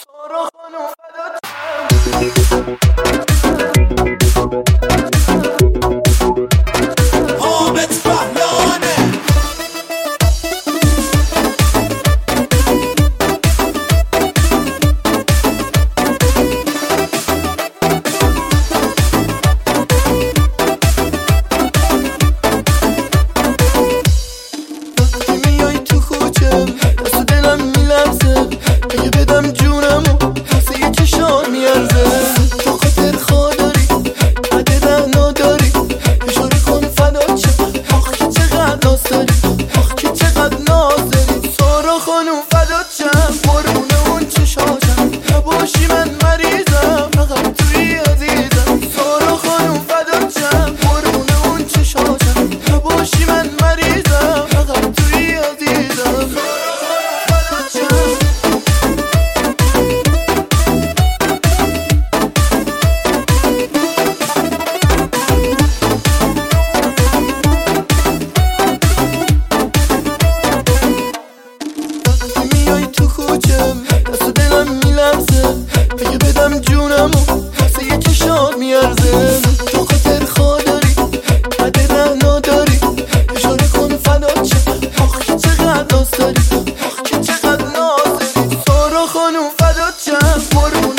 اگه بدم جونمو واسه یه چشات میارزه. تو خاطر خوداری بده رهنا داری، اشاره کن فدات چه آخ که چقدر دوست داری، آخ که چقدر ناز داری. سارا خانوم فدات چم